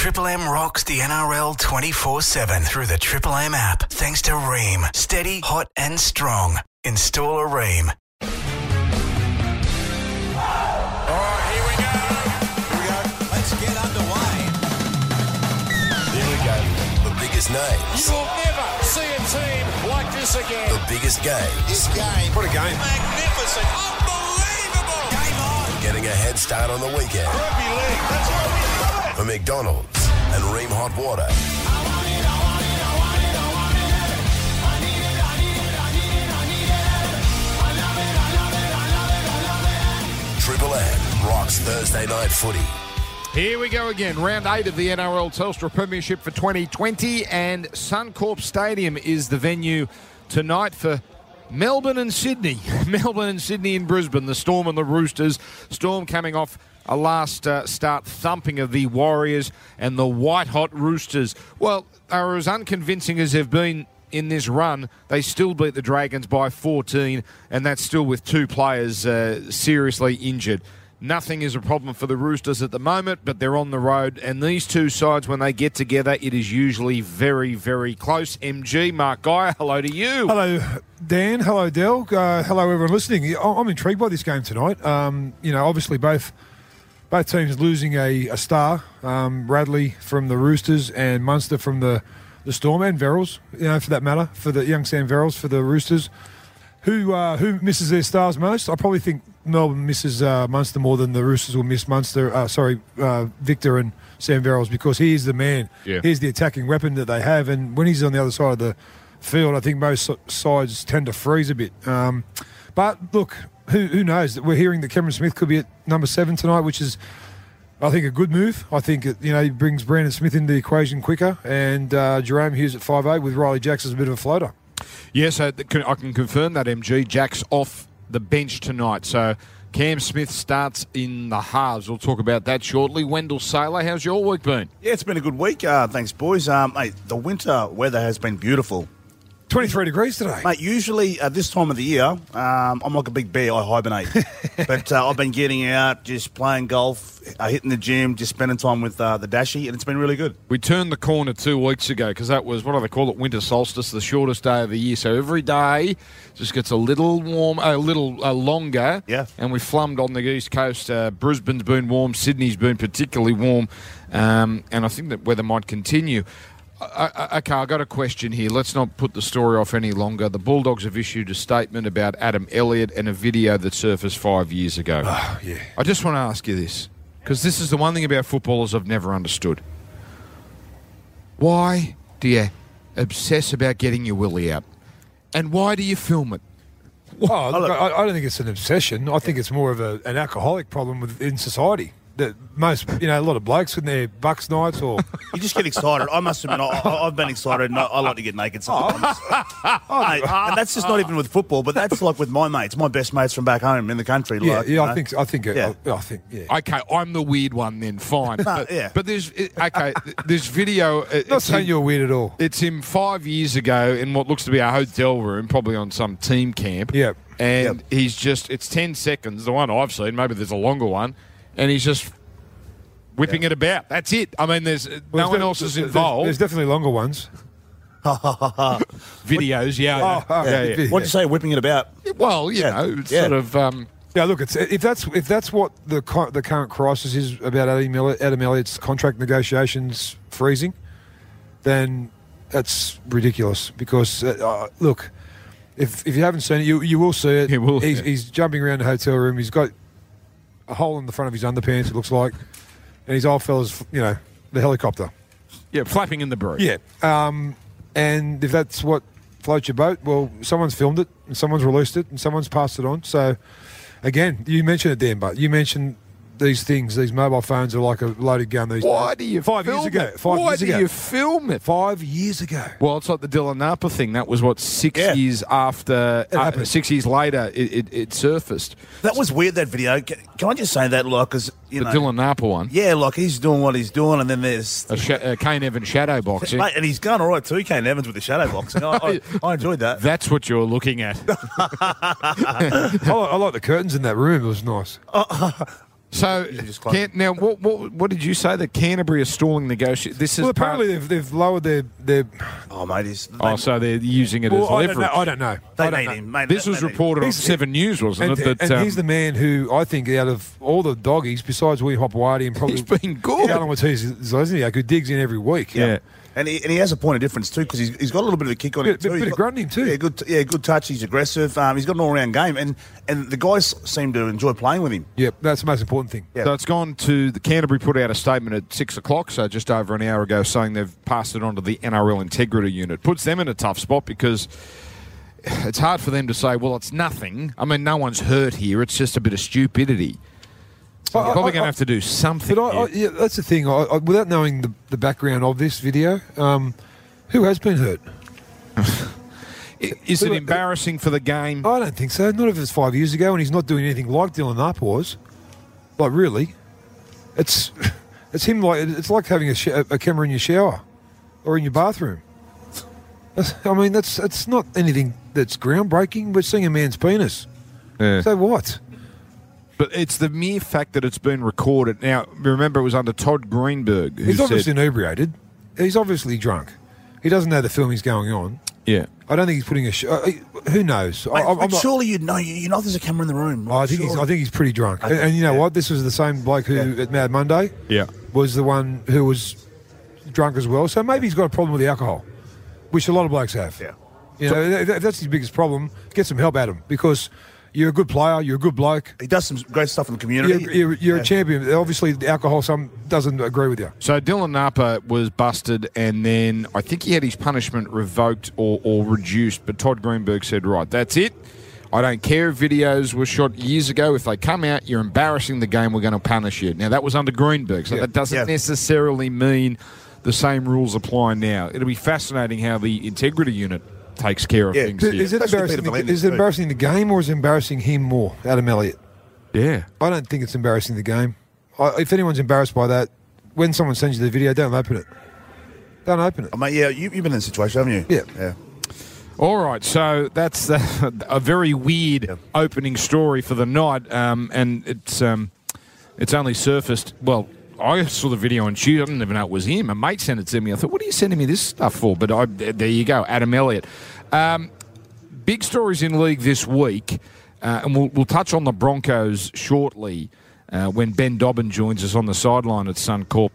Triple M rocks the NRL 24/7 through the Triple M app. Thanks to Ream. Steady, hot and strong. Install a Ream. Names. You will never see a team like this again. The biggest games. This game. What a game. Magnificent. Unbelievable. Game on. Getting a head start on the weekend. Rugby league. That's what we do it. For McDonald's and Ream Hot Water. Triple M rocks Thursday night footy. Here we go again. Round 8 of the NRL Telstra Premiership for 2020, and Suncorp Stadium is the venue tonight for Melbourne and Sydney. Melbourne and Sydney in Brisbane, the Storm and the Roosters. Storm coming off a last start thumping of the Warriors, and the white-hot Roosters, well, are as unconvincing as they've been in this run. They still beat the Dragons by 14, and that's still with 2 players seriously injured. Nothing is a problem for the Roosters at the moment, but they're on the road. And these two sides, when they get together, it is usually very, very close. MG, Mark Geyer, hello to you. Hello, Dan. Hello, Del. Hello, everyone listening. I'm intrigued by this game tonight. Obviously both teams losing a star. Radley from the Roosters and Munster from the Storm, and Verrills, for that matter, for the young Sam Verrills for the Roosters. Who misses their stars most? I probably think Melbourne misses Munster more than the Roosters will miss Victor and Sam Verrills, because he is the man. Yeah. He's the attacking weapon that they have, and when he's on the other side of the field, I think most sides tend to freeze a bit. But look, who knows? We're hearing that Cameron Smith could be at number 7 tonight, which is, I think, a good move. I think he brings Brandon Smith into the equation quicker, and Jerome Hughes at 5'8" with Riley Jacks as a bit of a floater. Yes, I can confirm that, MG. Jack's off the bench tonight, so Cam Smith starts in the halves. We'll talk about that shortly. Wendell Saylor, how's your week been? Yeah, it's been a good week. Thanks, boys. Mate, the winter weather has been beautiful. 23 degrees today. Mate, usually at this time of the year, I'm like a big bear, I hibernate. But I've been getting out, just playing golf, hitting the gym, just spending time with the Dashi, and it's been really good. We turned the corner 2 weeks ago because that was, what do they call it, winter solstice, the shortest day of the year. So every day just gets a little warm, a little longer. Yeah. And we flummed on the East Coast. Brisbane's been warm, Sydney's been particularly warm, and I think that weather might continue. Okay, I've got a question here. Let's not put the story off any longer. The Bulldogs have issued a statement about Adam Elliott and a video that surfaced 5 years ago. Oh, yeah. I just want to ask you this, because this is the one thing about footballers I've never understood. Why do you obsess about getting your willy out? And why do you film it? Oh, look, I don't think it's an obsession. I think it's more of an alcoholic problem in society. That most, a lot of blokes in their Bucks nights or... You just get excited. I must admit, I've been excited, and I like to get naked sometimes. Mate, and that's just not even with football, but that's like with my mates, my best mates from back home in the country. Yeah, like, I think. Yeah. Okay, I'm the weird one then, fine. Yeah. But there's video... Not saying you're weird at all. It's him 5 years ago in what looks to be a hotel room, probably on some team camp. Yep. And he's just... It's 10 seconds, the one I've seen. Maybe there's a longer one. And he's just whipping it about. That's it. I mean, no one else is involved. There's definitely longer ones. Videos, yeah. What'd you say, whipping it about? Well, it's sort of... Yeah, look, if that's what the current crisis is about Adam Elliott's contract negotiations freezing, then that's ridiculous. Because look, if you haven't seen it, you will see it. He's jumping around the hotel room. He's got a hole in the front of his underpants, it looks like, and his old fella's, the helicopter. Yeah, flapping in the breeze. Yeah, and if that's what floats your boat, well, someone's filmed it, and someone's released it, and someone's passed it on. So, again, you mentioned it, Dan, but you mentioned these things, these mobile phones are like a loaded gun these days. Why do you film it? 5 years ago. You film it? 5 years ago. Well, it's like the Dylan Napa thing. That was, 6 years after, 6 years later, it surfaced. That was weird, that video. Can I just say that, like, because, the Dylan Napa one? Yeah, like, he's doing what he's doing, and then there's... Kane Evans shadow boxing. Mate, and he's going all right too, Kane Evans, with the shadow boxing. I enjoyed that. That's what you're looking at. I like the curtains in that room. It was nice. So, You just close it. now, what did you say? That Canterbury are stalling negotiations? This is Well, part- apparently they've lowered their. Oh, mate, so they're using it as Well, I leverage. don't know. they I don't need know. him, mate. This They was need him. reported on He's- 7 News, wasn't And, it? That, and he's the man who I think out of all the doggies, besides William Hopewadi and probably he's been good. Alan Waziri, who digs in every week. Yeah. And he has a point of difference too because he's got a little bit of a kick on him Bit- too. bit He's of got- grunt in him too. Yeah, good touch. He's aggressive. He's got an all-round game, and the guys seem to enjoy playing with him. Yep, that's the most important thing. Yeah. So it's gone to the Canterbury put out a statement at 6 o'clock, so just over an hour ago, saying they've passed it on to the NRL Integrity Unit. Puts them in a tough spot because it's hard for them to say, well, it's nothing. I mean, no one's hurt here. It's just a bit of stupidity. So you're probably going to have to do something. But yeah, that's the thing. Without knowing the background of this video, who has been hurt? Is it embarrassing for the game? I don't think so. Not if it's 5 years ago and he's not doing anything like Dylan Arp was. Like, really? It's him. It's like having a camera in your shower or in your bathroom. That's not anything that's groundbreaking. We're seeing a man's penis. Yeah. So what? But it's the mere fact that it's been recorded. Now, remember, it was under Todd Greenberg who He's obviously said... inebriated. He's obviously drunk. He doesn't know the filming's going on. Yeah. I don't think he's putting who knows? Mate, I'm not- surely you know there's a camera in the room. I think he's pretty drunk. And you know what? This was the same bloke who at Mad Monday Yeah. was the one who was drunk as well. So maybe he's got a problem with the alcohol, which a lot of blokes have. Yeah. You know, if that's his biggest problem. Get some help at him because you're a good player. You're a good bloke. He does some great stuff in the community. You're a champion. Obviously, the alcohol doesn't agree with you. So Dylan Napa was busted, and then I think he had his punishment revoked or reduced. But Todd Greenberg said, right, that's it. I don't care if videos were shot years ago. If they come out, you're embarrassing the game, we're going to punish you. Now, that was under Greenberg, so that doesn't necessarily mean the same rules apply now. It'll be fascinating how the Integrity Unit takes care of things here. Is it Especially embarrassing? Peter Valiant Is it too. embarrassing the game or is it embarrassing him more, Adam Elliott? Yeah. I don't think it's embarrassing the game. If anyone's embarrassed by that, when someone sends you the video, don't open it. Don't open it. Oh, mate, you've been in this situation, haven't you? Yeah. All right, so that's a very weird opening story for the night, and it's only surfaced. Well, I saw the video on Tuesday. I didn't even know it was him. A mate sent it to me. I thought, what are you sending me this stuff for? But there you go, Adam Elliott. Big stories in league this week, and we'll touch on the Broncos shortly when Ben Dobbin joins us on the sideline at Suncorp.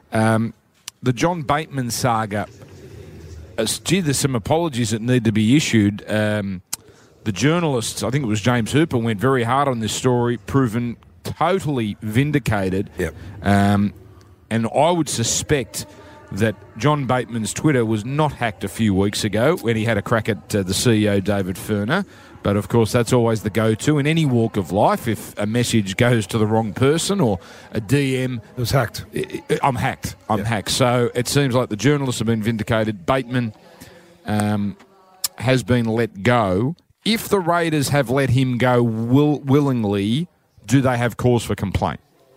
The John Bateman saga. There's some apologies that need to be issued. The journalists, I think it was James Hooper, went very hard on this story, proven totally vindicated. Yep. And I would suspect that John Bateman's Twitter was not hacked a few weeks ago when he had a crack at the CEO, David Furner. But, of course, that's always the go-to in any walk of life. If a message goes to the wrong person or a DM... It was hacked. I'm hacked. I'm hacked. So it seems like the journalists have been vindicated. Bateman has been let go. If the Raiders have let him go willingly, do they have cause for complaint?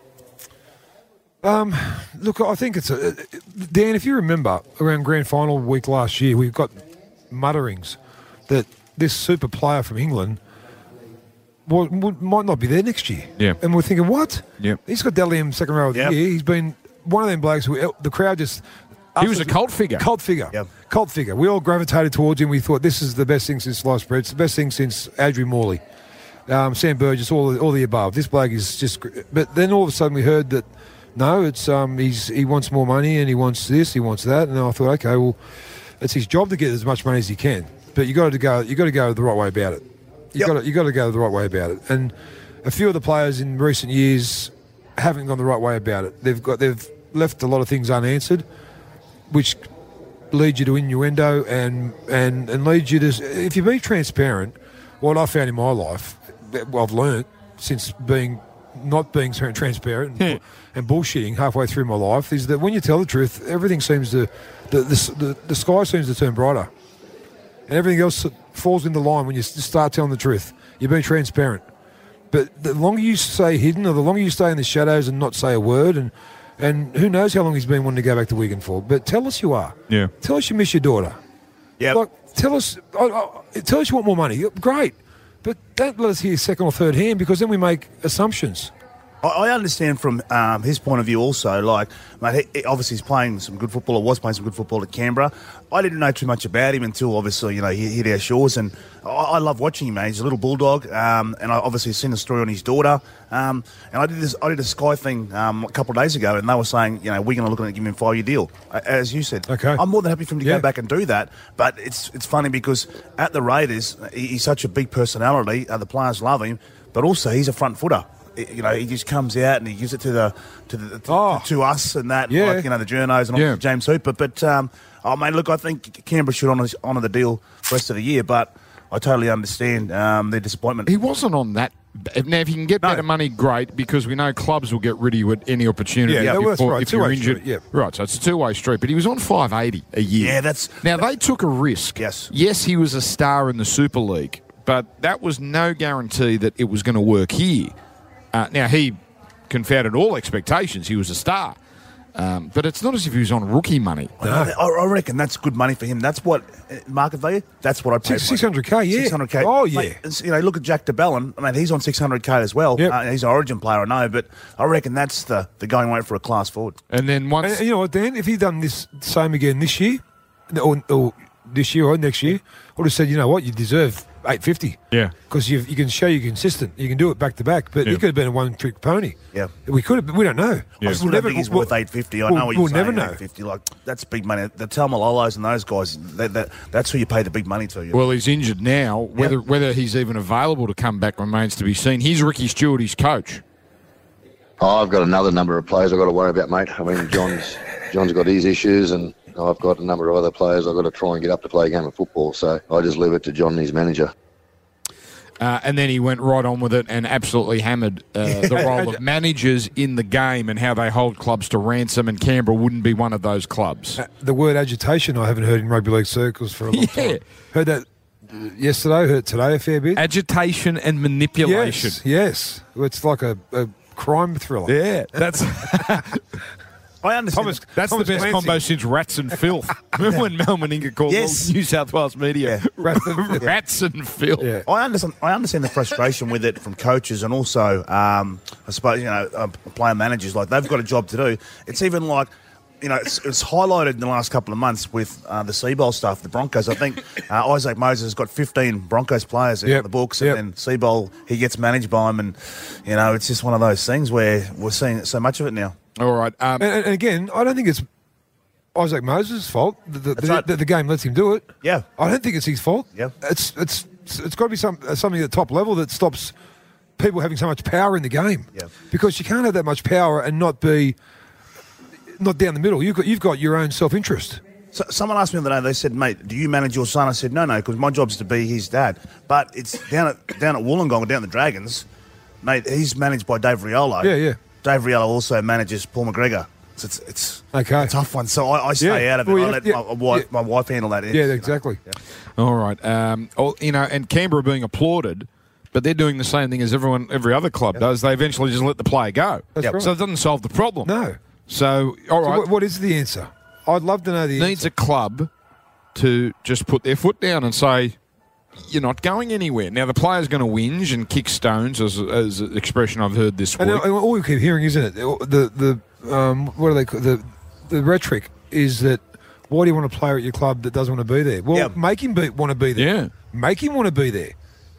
Look, I think it's Dan, if you remember, around grand final week last year, we've got mutterings that this super player from England might not be there next year. Yeah. And we're thinking, what? Yep. He's got Dally M second row of the Yep. year. He's been one of them blokes who the crowd just... He was a cult figure. Cult figure. Yep. Cult figure. We all gravitated towards him. We thought this is the best thing since sliced bread. It's the best thing since Adrian Morley. Sam Burgess, all the above. This bloke is just... But then all of a sudden we heard that, no, it's he wants more money and he wants this, he wants that. And I thought, okay, well, it's his job to get as much money as he can. But you got to go the right way about it. You got to go the right way about it. And a few of the players in recent years haven't gone the right way about it. They've left a lot of things unanswered, which leads you to innuendo and leads you to... If you're being transparent, what I found in my life, what I've learnt since not being transparent and bullshitting halfway through my life, is that when you tell the truth, everything seems to... The sky seems to turn brighter. And everything else falls into line when you start telling the truth. You're being transparent. But the longer you stay hidden or the longer you stay in the shadows and not say a word, and who knows how long he's been wanting to go back to Wigan for, but tell us you are. Yeah. Tell us you miss your daughter. Yeah. Like, tell us you want more money. Great. But don't let us hear second or third hand because then we make assumptions. I understand from his point of view also, like, mate, obviously he's playing some good football, or was playing some good football at Canberra. I didn't know too much about him until, obviously, he hit our shores, and I love watching him, mate. He's a little bulldog, and I obviously seen the story on his daughter, and I did a Sky thing a couple of days ago, and they were saying, we're going to look at giving him a 5-year deal, as you said. Okay. I'm more than happy for him to go back and do that, but it's funny because at the Raiders, he's such a big personality, the players love him, but also he's a front footer. He just comes out and he gives it to to us and that, like, the journos and obviously James Hooper. But look, I think Canberra should honour the deal the rest of the year. But I totally understand their disappointment. He wasn't on that. Now, if you can get better money, great, because we know clubs will get rid of you at any opportunity. If you're injured. Right, so it's a two-way street. But he was on $580 a year. Yeah, that's... Now, they took a risk. Yes, he was a star in the Super League, but that was no guarantee that it was going to work here. Now, he confounded all expectations. He was a star. But it's not as if he was on rookie money. No. I reckon that's good money for him. That's what, market value, that's what I'd pay. $600K, yeah. $600K. Oh, yeah. Mate, look at Jack de Belin. He's on $600K as well. Yep. He's an Origin player, I know, but I reckon that's the going rate for a class forward. And then once... And you know what, Dan? If he'd done this same again this year, or this year or next year, I would have said, you know what, you deserve $850. Yeah. Because you can show you're consistent. You can do it back to back. But he could have been a one-trick pony. Yeah. We could have, but we don't know. I still don't think he's worth $850. I know what you're saying. We'll never know. $850. Like, that's big money. The Talmalolos and those guys, that's who you pay the big money to. Well, he's injured now. Whether he's even available to come back remains to be seen. Here's Ricky Stewart, his coach. I've got another number of players I've got to worry about, mate. John's got his issues, and I've got a number of other players I've got to try and get up to play a game of football. So I just leave it to John and his manager. And then he went right on with it and absolutely hammered the role of managers in the game and how they hold clubs to ransom, and Canberra wouldn't be one of those clubs. The word agitation I haven't heard in rugby league circles for a long time. Heard that yesterday, heard today a fair bit. Agitation and manipulation. Yes. It's like a crime thriller. Yeah, that's... I understand. That's the best combo since Rats and Filth. Remember when Mel Meninga called New South Wales media Rats and Filth? Yeah. I understand the frustration with it from coaches, and also, I suppose, player managers. Like, they've got a job to do. It's even like, it's highlighted in the last couple of months with the Seabold stuff, the Broncos. I think Isaac Moses has got 15 Broncos players in the books, and then Seabold, he gets managed by him, and, it's just one of those things where we're seeing so much of it now. All right. And again, I don't think it's Isaac Moses' fault. The game lets him do it. Yeah. I don't think it's his fault. Yeah. It's got to be something at the top level that stops people having so much power in the game. Yeah. Because you can't have that much power and not down the middle. You've got your own self-interest. So someone asked me the other day, they said, mate, do you manage your son? I said, no, because my job's to be his dad. But it's down at Wollongong, down at the Dragons, mate, he's managed by Dave Riolo. Yeah. Dave Riolo also manages Paul McGregor. So it's okay. A tough one. So I stay out of it. I let my wife handle that. Yeah, exactly. Yeah. All right. And Canberra being applauded, but they're doing the same thing as every other club does. They eventually just let the player go. That's right. So it doesn't solve the problem. No. So, all right. So what is the answer? I'd love to know the answer. Needs a club to just put their foot down and say, you're not going anywhere. Now, the player's going to whinge and kick stones, as an expression I've heard this week. And all we keep hearing, isn't it? The what do they call the rhetoric is that, why do you want a player at your club that doesn't want to be there? Well, make him want to be there. Yeah. Make him want to be there.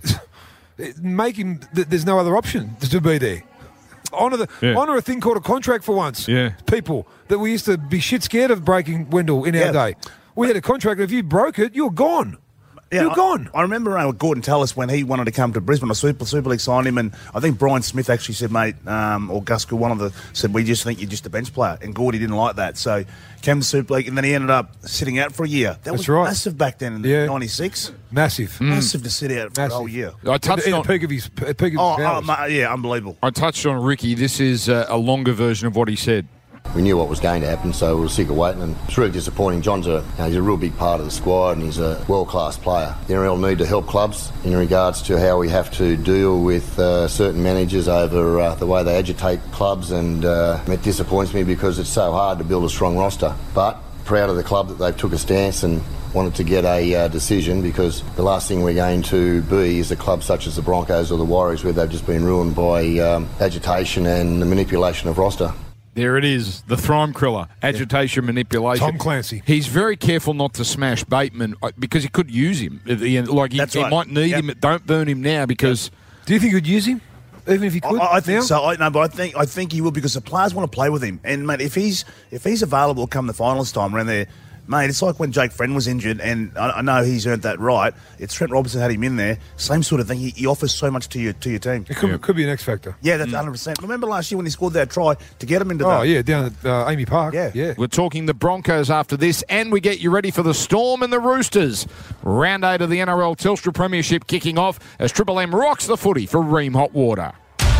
Make him. There's no other option to be there. Honour a thing called a contract for once. Yeah. People that we used to be shit scared of breaking, Wendell, in our day. We had a contract. If you broke it, you're gone. Yeah, you're gone. I remember Gordon Tallis when he wanted to come to Brisbane. Super League signed him, and I think Brian Smith actually said, mate, or Gus Gould, said, we just think you're just a bench player. And Gordy didn't like that. So came to Super League, and then he ended up sitting out for a year. That was massive back then in 96. Massive. Massive to sit out for a whole year. I touched on the peak of his powers. Yeah, unbelievable. I touched on Ricky. This is a longer version of what he said. We knew what was going to happen, so we were sick of waiting, and it's really disappointing. John's he's a real big part of the squad, and he's a world-class player. The NRL need to help clubs in regards to how we have to deal with certain managers over the way they agitate clubs, and it disappoints me because it's so hard to build a strong roster. But proud of the club that they've took a stance and wanted to get a decision, because the last thing we're going to be is a club such as the Broncos or the Warriors, where they've just been ruined by agitation and the manipulation of roster. There it is, the Thrime Kriller, agitation, manipulation. Tom Clancy. He's very careful not to smash Bateman because he could use him. Like he might need him. Don't burn him now because... Do you think you'd use him? Even if he could? I think now? so. But I think he will, because the players want to play with him. And, mate, if he's available come the finals time around there, mate, it's like when Jake Friend was injured, and I know he's earned that right. It's Trent Robinson had him in there. Same sort of thing. He offers so much to your team. It could be an X factor. Yeah, that's 100%. Remember last year when he scored that try to get him into Oh, yeah, down at Amy Park. Yeah. We're talking the Broncos after this, and we get you ready for the Storm and the Roosters. Round 8 of the NRL Telstra Premiership kicking off as Triple M rocks the footy for Ream Hot Water.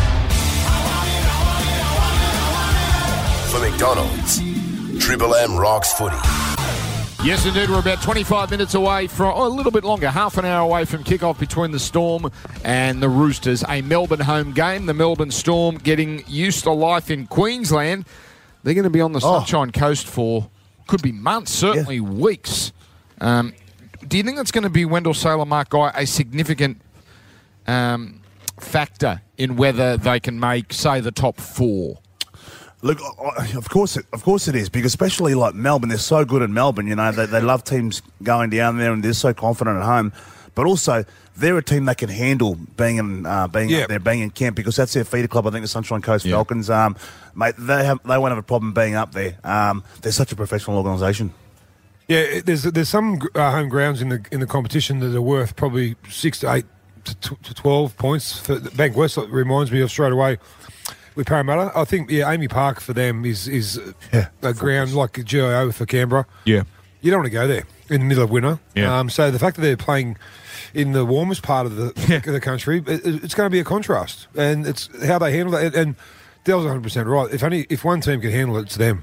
For McDonald's, Triple M rocks footy. Yes, indeed. We're about 25 minutes away from, a little bit longer, half an hour away from kickoff between the Storm and the Roosters. A Melbourne home game. The Melbourne Storm getting used to life in Queensland. They're going to be on the Sunshine Coast for, could be months, certainly weeks. Do you think that's going to be Wendell Sailor, Mark Guy, a significant factor in whether they can make, say, the top 4? Look, of course it is, because especially like Melbourne, they're so good in Melbourne, you know, they love teams going down there and they're so confident at home. But also, they're a team that can handle being up there, being in camp, because that's their feeder club, I think, the Sunshine Coast Falcons. Mate, they won't have a problem being up there. They're such a professional organisation. Yeah, there's some home grounds in the competition that are worth probably 6 to 8 to 12 points. For Bankwest reminds me of straight away. With Parramatta, I think, Amy Park for them is a ground like GIO for Canberra. Yeah. You don't want to go there in the middle of winter. Yeah. So the fact that they're playing in the warmest part of the country, it's going to be a contrast. And it's how they handle that. And Dell's 100% right. If one team can handle it, it's them.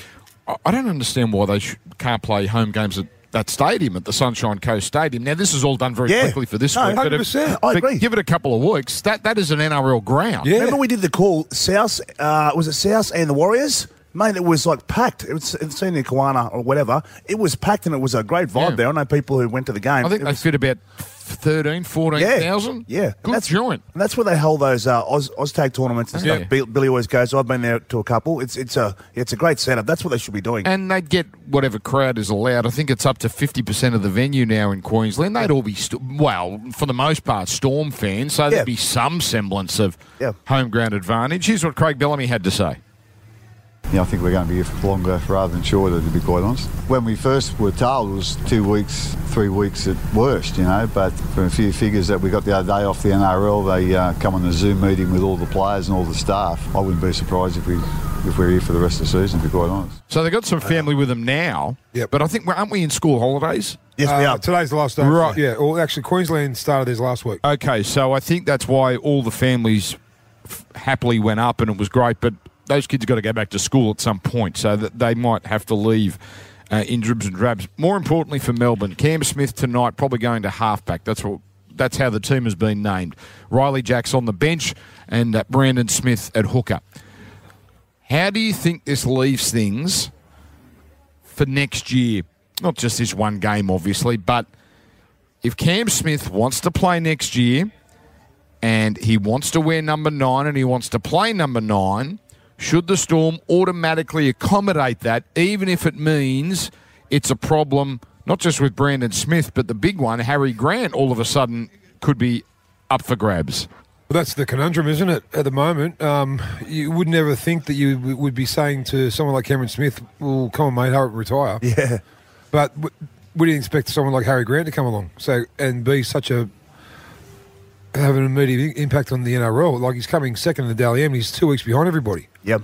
I don't understand why they can't play home games at that stadium, at the Sunshine Coast Stadium. Now, this is all done very quickly for this week. 100%. I agree. Give it a couple of weeks. That is an NRL ground. Yeah. Remember we did the call, South, was it South and the Warriors? Mate, it was like packed. It's seen in Kiwana or whatever. It was packed and it was a great vibe there. I know people who went to the game. I think they fit about 13, 14,000. Yeah. Good joint. And that's where they hold those Oztag tournaments and stuff. Billy always goes. I've been there to a couple. It's a great setup. That's what they should be doing. And they'd get whatever crowd is allowed. I think it's up to 50% of the venue now in Queensland. They'd all be, for the most part, Storm fans. So there'd be some semblance of home ground advantage. Here's what Craig Bellamy had to say. Yeah, I think we're going to be here for longer rather than shorter, to be quite honest. When we first were told it was 2 weeks, 3 weeks at worst, you know, but from a few figures that we got the other day off the NRL, they come on a Zoom meeting with all the players and all the staff. I wouldn't be surprised if we're here for the rest of the season, to be quite honest. So they've got some family with them now, but I think, aren't we in school holidays? Yes, we are. Today's the last day. Right. Yeah, well, actually, Queensland started theirs last week. Okay, so I think that's why all the families happily went up and it was great, but those kids have got to go back to school at some point, so that they might have to leave in dribs and drabs. More importantly for Melbourne, Cam Smith tonight probably going to halfback. That's how the team has been named. Riley Jacks on the bench and Brandon Smith at hooker. How do you think this leaves things for next year? Not just this one game, obviously, but if Cam Smith wants to play next year and he wants to wear number 9 and he wants to play number 9, should the Storm automatically accommodate that, even if it means it's a problem, not just with Brandon Smith, but the big one, Harry Grant, all of a sudden could be up for grabs? Well, that's the conundrum, isn't it, at the moment? You would never think that you would be saying to someone like Cameron Smith, well, come on, mate, hurry up, retire. Yeah. But we didn't expect someone like Harry Grant to come along and be have an immediate impact on the NRL. Like, he's coming second in the Dally M, he's 2 weeks behind everybody. Yep.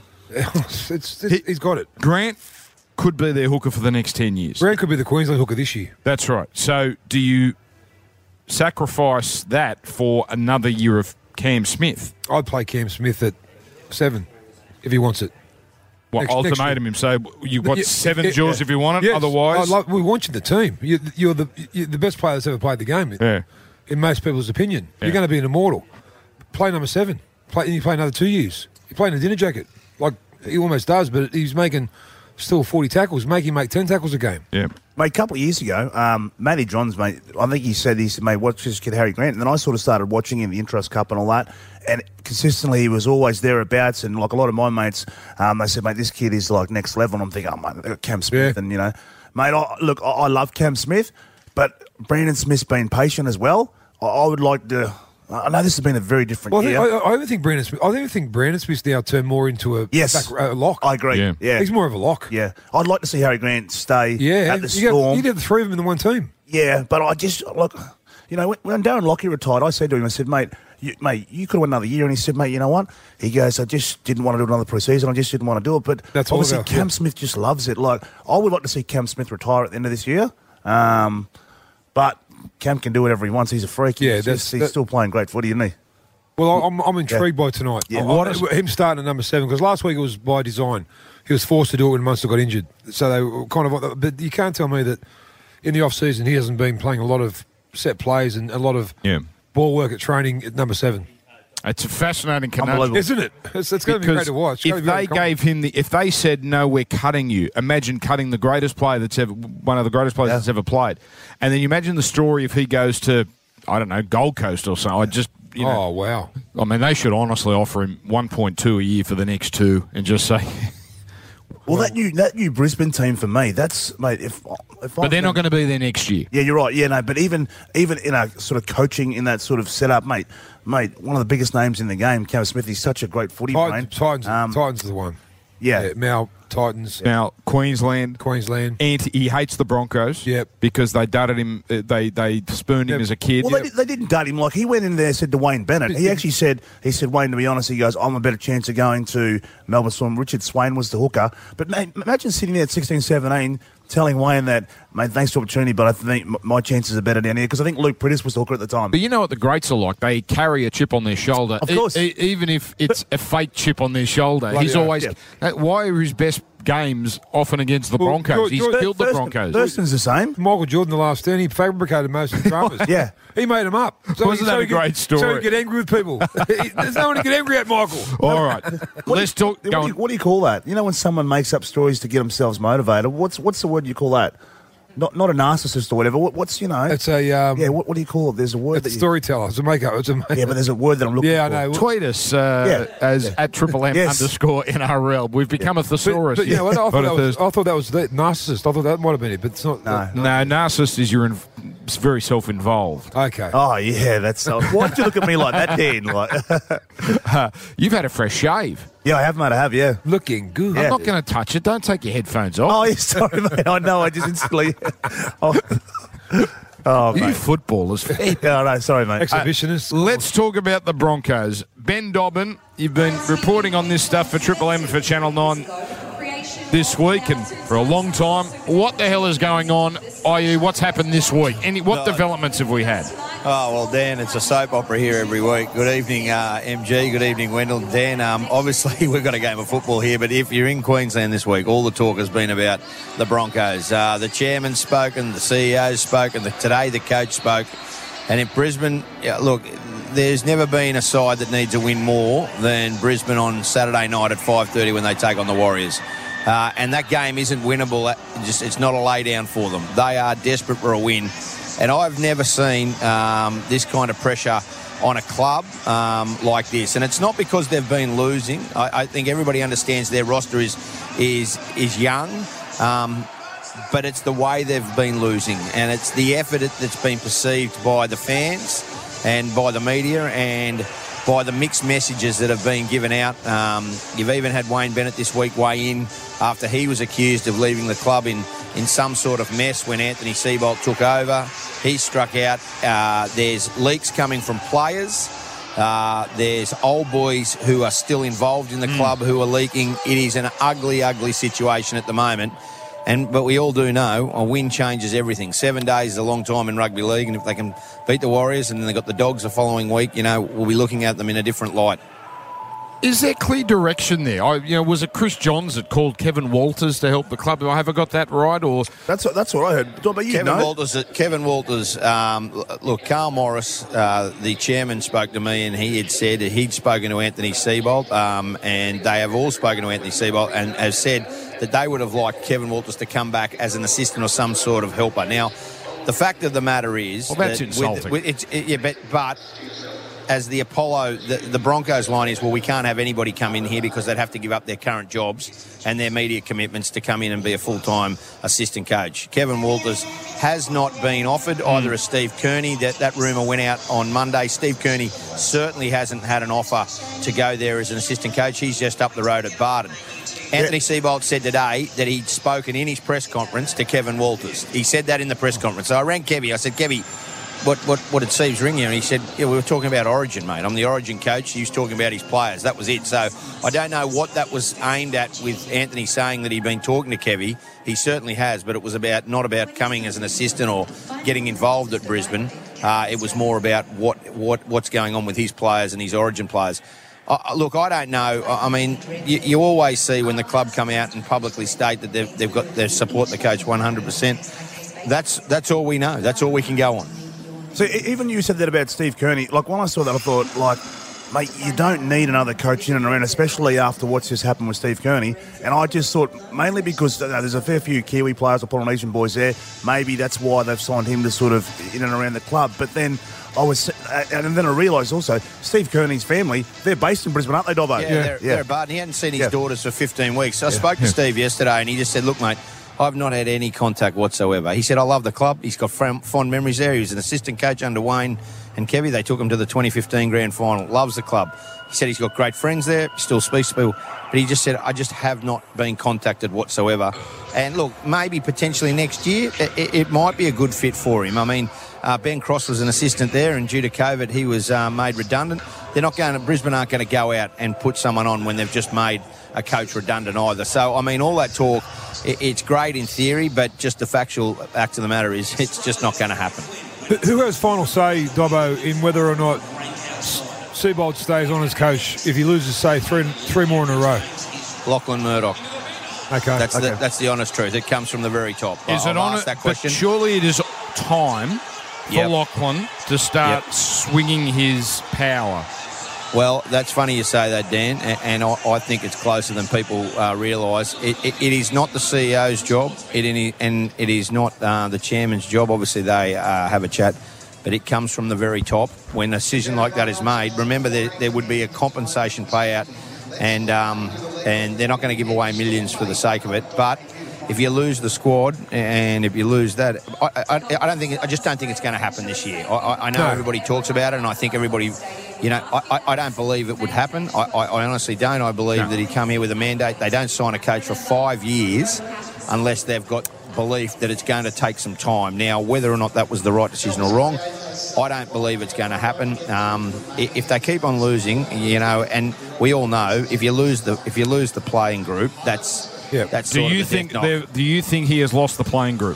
He's got it. Grant could be their hooker for the next 10 years. Grant could be the Queensland hooker this year. That's right. So do you sacrifice that for another year of Cam Smith? I'd play Cam Smith at 7 if he wants it. What, ultimatum him? So you got 7 Jules if you want it, yes. otherwise? We want you in the team. You're the best player that's ever played the game, in most people's opinion. You're going to be an immortal. Play number 7. You play another 2 years. You play in a dinner jacket. Like, he almost does, but he's making still 40 tackles. Make him make 10 tackles a game. Yeah. Mate, a couple of years ago, Matty Johns, mate, I think he said, mate, watch this kid Harry Grant. And then I sort of started watching him, the Intrust Cup and all that. And consistently, he was always thereabouts. And like a lot of my mates, they said, mate, this kid is like next level. And I'm thinking, oh, mate, they've got Cam Smith. Yeah. And, mate, I love Cam Smith, but Brandon Smith's been patient as well. I would like to. I know this has been a very different year. I don't think Brandon Smith. I don't think Brandon Smith's now turned more into a lock. I agree. Yeah. He's more of a lock. Yeah, I'd like to see Harry Grant stay at the Storm. You'd have the three of them in the one team. Yeah, but I just look. When Darren Lockie retired, I said to him, I said, mate, you could have won another year. And he said, mate, you know what? He goes, I just didn't want to do another pre-season. I just didn't want to do it. But that's obviously Cam Smith just loves it. Like, I would like to see Cam Smith retire at the end of this year. But Cam can do whatever he wants. He's a freak. Yeah, he's still playing great footy, isn't he? Well, I'm intrigued by tonight. Yeah. Him starting at number 7, because last week it was by design. He was forced to do it when Munster got injured. So they were kind of. But you can't tell me that in the off-season he hasn't been playing a lot of set plays and a lot of ball work at training at number 7. It's a fascinating conundrum, isn't it? It's going to be great to watch. If they gave him if they said, no, we're cutting you, imagine cutting the greatest player one of the greatest players that's ever played. And then you imagine the story if he goes to, I don't know, Gold Coast or something. Oh, wow. I mean, they should honestly offer him 1.2 a year for the next 2 and just say... Well, that new Brisbane team for me, that's, mate, but they're not going to be there next year. Yeah, you're right. Yeah, no, but even in a sort of coaching in that sort of setup, mate, one of the biggest names in the game, Cam Smith, he's such a great footy brain. Titans is the one. Yeah. Mal, Titans. Now, Queensland. And he hates the Broncos. Yep. Because they dudded him, they spooned him as a kid. Well, they didn't dud him. Like, he went in there and said to Wayne Bennett, he actually said, Wayne, to be honest, he goes, I'm a better chance of going to Melbourne Storm. Richard Swain was the hooker. But, mate, imagine sitting there at 16, 17, telling Wayne that, mate, thanks for the opportunity, but I think my chances are better down here, because I think Luke Prittis was the hooker at the time. But you know what the greats are like? They carry a chip on their shoulder. Of course. Even if it's a fake chip on their shoulder. He's always... Yeah. Why are his best games often against the Broncos? He's killed the Broncos. Thurston's the same. Michael Jordan, the last 10, he fabricated most of the dramas. Yeah. He made them up. Wasn't that a great story? So he could get angry with people. There's no one to get angry at, Michael. All right. Let's talk... What do you call that? You know when someone makes up stories to get themselves motivated, what's the word you call that? Not a narcissist or whatever. What's It's a what do you call it? There's a word. It's a storyteller. It's a makeup. Yeah, but there's a word that I'm looking for. Yeah, I know. Tweet us as at Triple M _NRL. We've become a thesaurus. But you know what? I thought that was the narcissist. I thought that might have been it, but it's not. No, narcissist is it's very self-involved. Okay. Oh yeah, that's. Why'd you look at me like that, Dan? Like, you've had a fresh shave. Yeah, I have, mate. I have. Yeah, looking good. I'm not going to touch it. Don't take your headphones off. Oh, yeah, sorry, mate. I know. I just instantly. You footballers. No, sorry, mate. Exhibitionists. Let's talk about the Broncos. Ben Dobbin, you've been reporting on this stuff for Triple M and for Channel 9 this week and for a long time. What the hell is going on? i.e., what's happened this week? What developments have we had? Oh, well, Dan, it's a soap opera here every week. Good evening, MG. Good evening, Wendell. Dan, obviously we've got a game of football here, but if you're in Queensland this week, all the talk has been about the Broncos. The chairman's spoken, the CEO's spoken, today the coach spoke. And in Brisbane, look, there's never been a side that needs a win more than Brisbane on Saturday night at 5:30 when they take on the Warriors. And that game isn't winnable. It's not a lay-down for them. They are desperate for a win. And I've never seen this kind of pressure on a club like this. And it's not because they've been losing. I think everybody understands their roster is young. But it's the way they've been losing. And it's the effort that's been perceived by the fans and by the media and by the mixed messages that have been given out. You've even had Wayne Bennett this week weigh in after he was accused of leaving the club in some sort of mess when Anthony Seibold took over. He struck out. There's leaks coming from players. There's old boys who are still involved in the club who are leaking. It is an ugly, ugly situation at the moment. But we all do know a win changes everything. 7 days is a long time in rugby league, and if they can beat the Warriors and then they've got the Dogs the following week, we'll be looking at them in a different light. Is there clear direction there? Was it Chris Johns that called Kevin Walters to help the club? Have I got that right? Or That's what I heard. But Kevin Walters. Look, Carl Morris, the chairman, spoke to me, and he had said that he'd spoken to Anthony Seibold, and they have all spoken to Anthony Seibold, and have said that they would have liked Kevin Walters to come back as an assistant or some sort of helper. Now, the fact of the matter is, that's insulting. But as the Apollo, the Broncos line is, well, we can't have anybody come in here because they'd have to give up their current jobs and their media commitments to come in and be a full-time assistant coach. Kevin Walters has not been offered either as Steve Kearney. That rumour went out on Monday. Steve Kearney certainly hasn't had an offer to go there as an assistant coach. He's just up the road at Barton. Anthony Seibold said today that he'd spoken in his press conference to Kevin Walters. He said that in the press conference. So I rang Kevy. I said, Kevy, what did Steve's ring you? And he said, we were talking about Origin, mate. I'm the Origin coach. He was talking about his players. That was it. So I don't know what that was aimed at with Anthony saying that he'd been talking to Kevy. He certainly has, but it was not about coming as an assistant or getting involved at Brisbane. It was more about what's going on with his players and his Origin players. Look, I don't know. I mean, you always see when the club come out and publicly state that they support the coach 100%. That's all we know. That's all we can go on. So even you said that about Steve Kearney. Like, when I saw that, I thought, like, mate, you don't need another coach in and around, especially after what's just happened with Steve Kearney. And I just thought, mainly because there's a fair few Kiwi players or Polynesian boys there, maybe that's why they've signed him to sort of in and around the club. But then and then I realised also, Steve Kearney's family, they're based in Brisbane, aren't they, Dobbo? Yeah, they're at Barton. He hadn't seen his daughters for 15 weeks. So I spoke to Steve yesterday, and he just said, look, mate, I've not had any contact whatsoever. He said, I love the club. He's got fond memories there. He was an assistant coach under Wayne and Kevy. They took him to the 2015 grand final. Loves the club. He said he's got great friends there. He still speaks to people. But he just said, I just have not been contacted whatsoever. And look, maybe potentially next year, it might be a good fit for him. I mean, Ben Cross was an assistant there, and due to COVID, he was made redundant. Brisbane aren't going to go out and put someone on when they've just made a coach redundant either. So, I mean, all that talk, it's great in theory, but just the factual fact of the matter is it's just not going to happen. Who has final say, Dobbo, in whether or not Seibold stays on as coach if he loses, say, three more in a row? Lachlan Murdoch. Okay. That's the honest truth. It comes from the very top. Is it on that question? But surely it is time for Lachlan to start swinging his power. Well, that's funny you say that, Dan, and I think it's closer than people realise. It is not the CEO's job, and it is not the chairman's job. Obviously, they have a chat, but it comes from the very top. When a decision like that is made, remember there would be a compensation payout, and they're not going to give away millions for the sake of it. But if you lose the squad and if you lose that, I just don't think it's going to happen this year. I know everybody talks about it, and I think everybody. I don't believe it would happen. I honestly don't. I believe that he'd come here with a mandate. They don't sign a coach for 5 years unless they've got belief that it's going to take some time. Now, whether or not that was the right decision or wrong, I don't believe it's going to happen. If they keep on losing, and we all know if you lose the playing group, that's Do you think he has lost the playing group?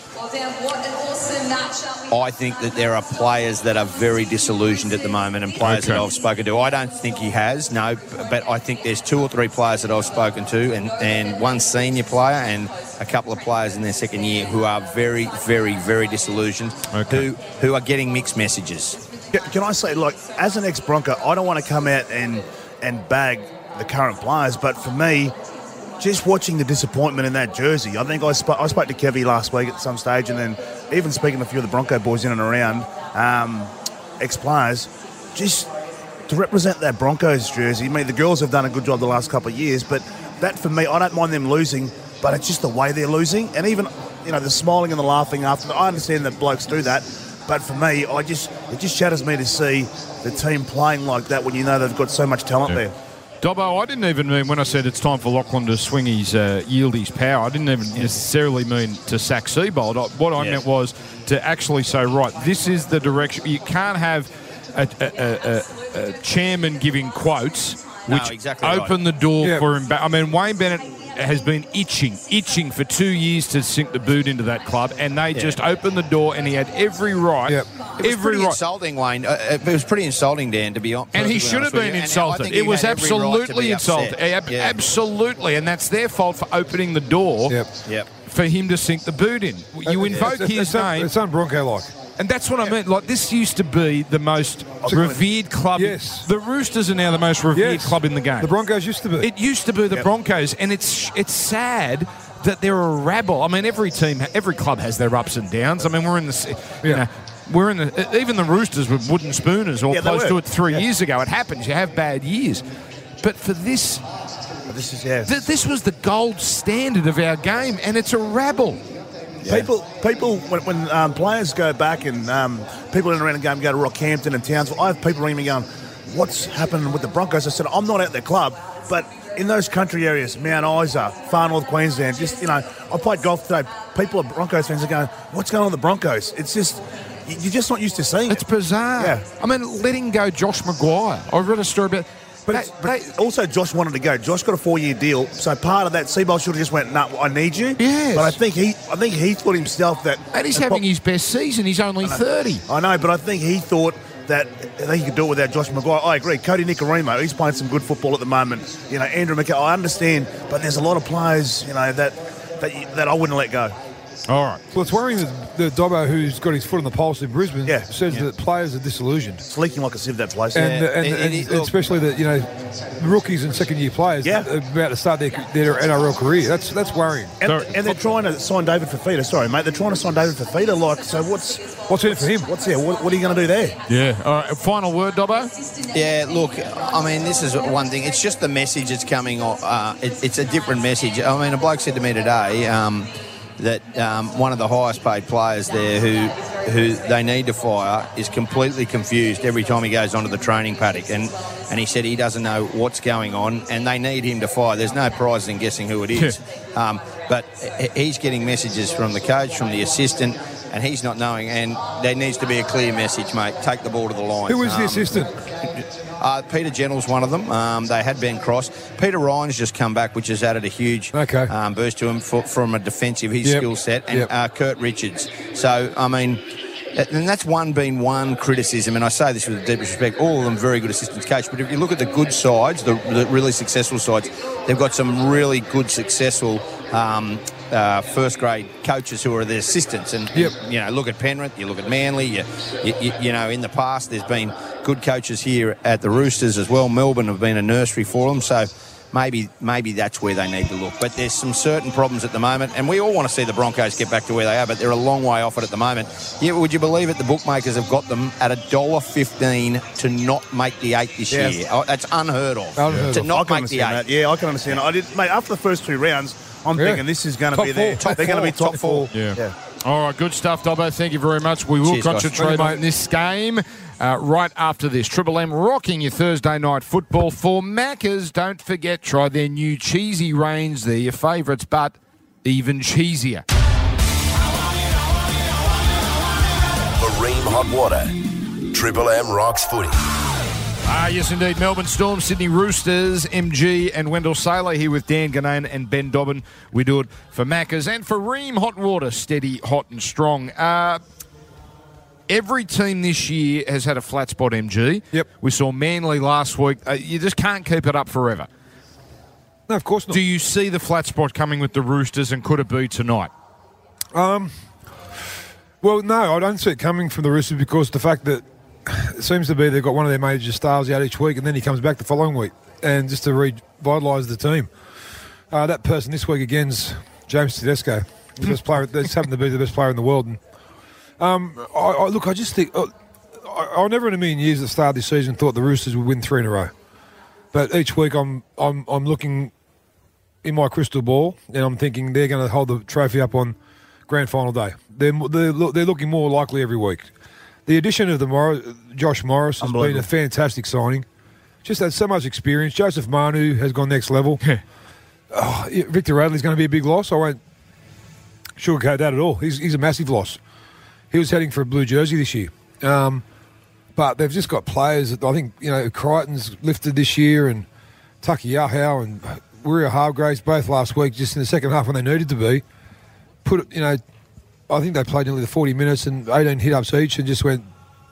I think that there are players that are very disillusioned at the moment, and players that I've spoken to. I don't think he has, no, but I think there's 2 or 3 players that I've spoken to, and one senior player and a couple of players in their second year who are very, very, very disillusioned, who are getting mixed messages. Can I say, like, as an ex-Bronco, I don't want to come out and bag the current players, but for me, just watching the disappointment in that jersey. I think I spoke to Kevy last week at some stage, and then even speaking to a few of the Bronco boys in and around, ex-players, just to represent that Broncos jersey. I mean, the girls have done a good job the last couple of years, but that for me, I don't mind them losing, but it's just the way they're losing. And even, the smiling and the laughing after. I understand that blokes do that, but for me, it just shatters me to see the team playing like that when you know they've got so much talent there. Dobbo, I didn't even mean when I said it's time for Lachlan to swing yield his power, I didn't even necessarily mean to sack Seibold. What I meant was to actually say, right, this is the direction. You can't have a chairman giving quotes which open the door for him. I mean, Wayne Bennett has been itching for 2 years to sink the boot into that club, and they just opened the door, and he had every right It was pretty insulting, Wayne. It was pretty insulting, Dan, to be honest. And he should have been insulted. It was absolutely insulting. Absolutely. And that's their fault for opening the door for him to sink the boot in. You invoke his name. It's un-Bronco-like. And that's what I meant. Like, this used to be the most revered club. Yes. The Roosters are now the most revered club in the game. The Broncos used to be. It used to be the Broncos. And it's sad that they're a rabble. I mean, every club has their ups and downs. I mean, we're in the... You know, even the Roosters were wooden spooners or close to it 3 years ago. It happens. You have bad years. But for this... This was the gold standard of our game, and it's a rabble. Yeah. People, when players go back and people in around the game go to Rockhampton and Townsville, I have people ringing me going, what's happening with the Broncos? I said, I'm not at the club, but in those country areas, Mount Isa, far north Queensland, I played golf today. People are Broncos fans are going, what's going on with the Broncos? It's just... You're just not used to seeing it. It's bizarre. Yeah. I mean, letting go Josh Maguire. I read a story about... But also Josh wanted to go. Josh got a 4-year deal, so part of that, Seabold should have just went, no, I need you. Yes. But I think he thought himself that... And he's having his best season. He's only 30. I know, but I think he thought that he could do it without Josh Maguire. I agree. Cody Nicarimo, he's playing some good football at the moment. Andrew McKay, I understand, but there's a lot of players, that I wouldn't let go. All right. Well, it's worrying that the Dobbo, who's got his foot on the pulse in Brisbane, says that players are disillusioned. It's leaking like a sieve, that place. And especially the rookies and second-year players are about to start their NRL career. That's worrying. And they're trying to sign David Fifita. Sorry, mate. They're trying to sign David Fifita. So what's in it for him? What are you going to do there? Yeah. All right. Final word, Dobbo? Yeah, look, I mean, this is one thing. It's just the message that's coming. It's a different message. I mean, a bloke said to me today... that one of the highest paid players there who they need to fire is completely confused every time he goes onto the training paddock, and he said he doesn't know what's going on and they need him to fire. There's no prize in guessing who it is. But he's getting messages from the coach, from the assistant, and he's not knowing, and there needs to be a clear message, mate. Take the ball to the line. Who is the assistant? Peter Gentle's one of them. They had Ben Cross. Peter Ryan's just come back, which has added a huge boost to him from a defensive, skill set, and Kurt Richards. So, I mean, and that's been one criticism, and I say this with the deepest respect, all of them very good assistants coach, but if you look at the good sides, the really successful sides, they've got some really good, successful first-grade coaches who are their assistants. And, look at Penrith, you look at Manly, you know, in the past there's been good coaches here at the Roosters as well. Melbourne have been a nursery for them, so maybe that's where they need to look. But there's some certain problems at the moment, and we all want to see the Broncos get back to where they are, but they're a long way off it at the moment. Would you believe it? The bookmakers have got them at $1.15 to not make the 8 this year. Oh, that's unheard of. To not make the 8. Yeah, I can understand it. Mate, after the first 2 rounds, I'm thinking this is going to be there. They're going to be top 4. Yeah. All right, good stuff, Dobbo. Thank you very much. We will concentrate on this game right after this. Triple M rocking your Thursday night football. For Macca's, don't forget, try their new cheesy range. They're your favourites, but even cheesier. Marine Hot Water. Triple M rocks footy. Yes, indeed. Melbourne Storm, Sydney Roosters, MG and Wendell Saylor here with Dan Ganane and Ben Dobbin. We do it for Macca's and for Ream Hot Water, steady, hot and strong. Every team this year has had a flat spot, MG. Yep. We saw Manly last week. You just can't keep it up forever. No, of course not. Do you see the flat spot coming with the Roosters, and could it be tonight? Well, no, I don't see it coming from the Roosters because the fact that it seems to be they've got one of their major stars out each week and then he comes back the following week and just to revitalise the team. That person this week again's James Tedesco, the best player. That's happened to be the best player in the world. And I just think I never in a million years at the start of this season thought the Roosters would win 3 in a row. But each week I'm looking in my crystal ball and I'm thinking they're going to hold the trophy up on grand final day. They're looking more likely every week. The addition of Josh Morris has been a fantastic signing. Just had so much experience. Joseph Manu has gone next level. Victor Radley's going to be a big loss. I won't sugarcoat that at all. He's a massive loss. He was heading for a blue jersey this year. But they've just got players that I think, Crichton's lifted this year and Takiahau and Warrior Hargraves both last week just in the second half when they needed to be. I think they played nearly the 40 minutes and 18 hit-ups each and just went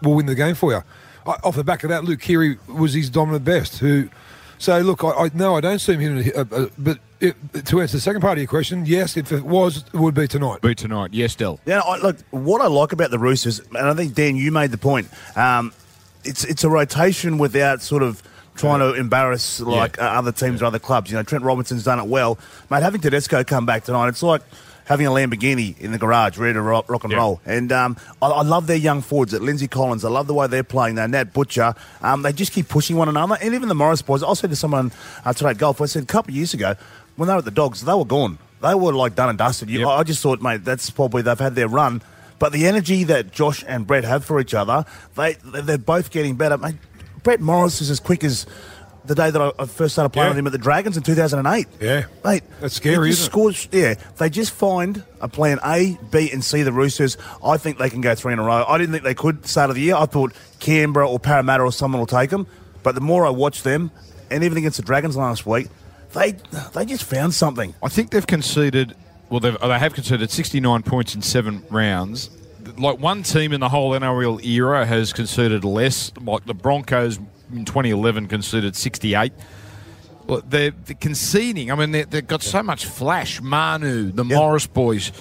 will win the game for you. Off the back of that, Luke Keary was his dominant best. So look, I don't see him hitting but to answer the second part of your question, yes, if it was, it would be tonight. Be tonight, yes, Del. Yeah, look, what I like about the Roosters, and I think, Dan, you made the point, it's a rotation without sort of trying to embarrass other teams or other clubs. You know, Trent Robinson's done it well. Mate, having Tedesco come back tonight, it's like having a Lamborghini in the garage ready to rock and roll. And I love their young forwards, at Lindsay Collins. I love the way they're playing. Nat Butcher. They just keep pushing one another. And even the Morris boys, I said to someone today at golf, I said a couple of years ago, when they were at the Dogs, they were gone. They were like done and dusted. I just thought, mate, that's probably they've had their run. But the energy that Josh and Brett have for each other, they're both getting better. Mate, Brett Morris is as quick as the day that I first started playing with him at the Dragons in 2008. Yeah. Mate, that's scary, isn't it? They just find a plan A, B and C, the Roosters. I think they can go 3 in a row. I didn't think they could start of the year. I thought Canberra or Parramatta or someone will take them. But the more I watch them, and even against the Dragons last week, they just found something. I think they've conceded, they have conceded 69 points in 7 rounds. Like one team in the whole NRL era has conceded less. Like the Broncos in 2011 conceded 68. Well, they're conceding. I mean, they've got so much flash. Manu, the Morris boys,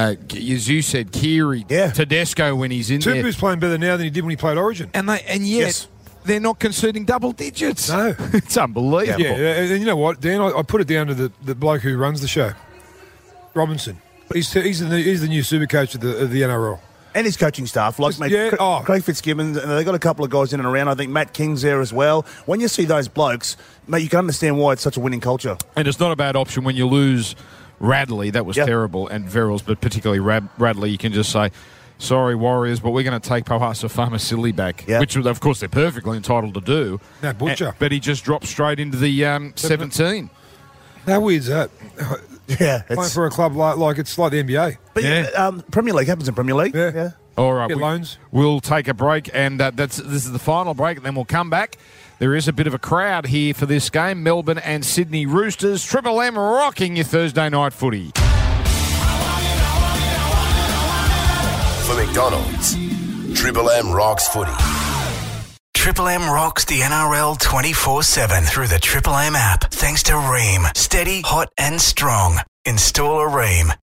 as you said, Keary, Tedesco when he's in there. Tupu's playing better now than he did when he played Origin. And yet they're not conceding double digits. No. It's unbelievable. Yeah, and you know what, Dan? I put it down to the bloke who runs the show, Robinson. He's the new super coach of the NRL. And his coaching staff, Craig Fitzgibbons, and they've got a couple of guys in and around. I think Matt King's there as well. When you see those blokes, mate, you can understand why it's such a winning culture. And it's not a bad option when you lose Radley. That was terrible, and Verrills, but particularly Radley. You can just say, sorry, Warriors, but we're going to take Pauasa Famasili back, which, of course, they're perfectly entitled to do. Now, Butcher. But he just dropped straight into the 17. How weird's that? Yeah, playing for a club like it's like the NBA. But Premier League happens in Premier League. Yeah. All right, loans. We'll take a break, and this is the final break, and then we'll come back. There is a bit of a crowd here for this game, Melbourne and Sydney Roosters. Triple M rocking your Thursday night footy. For McDonald's, Triple M rocks footy. Triple M rocks the NRL 24/7 through the Triple M app. Thanks to Ream. Steady, hot and strong. Install a Ream.